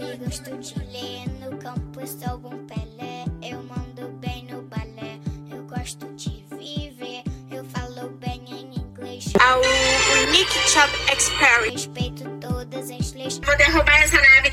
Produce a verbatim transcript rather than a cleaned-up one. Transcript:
e gosto de ler. No campo sou um Pelé, eu mando bem no balé. Eu gosto de viver, eu falo bem em inglês. Ao Unique Chop Experience. Respeito todas as leis. Vou derrubar essa nave.